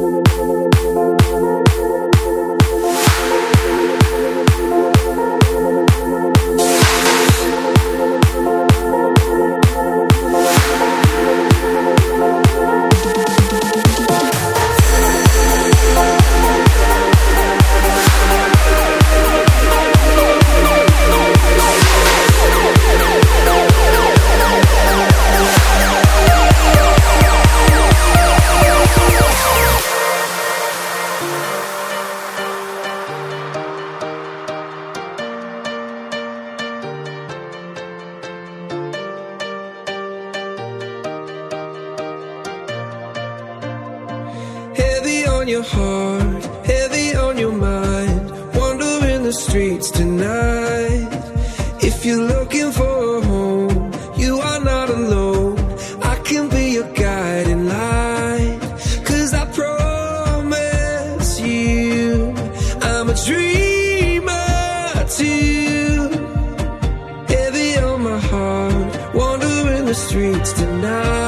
on your heart, heavy on your mind, wandering the streets tonight. If you're looking for a home, you are not alone. I can be your guiding light, 'cause I promise you I'm a dreamer too. Heavy on my heart, wandering the streets tonight.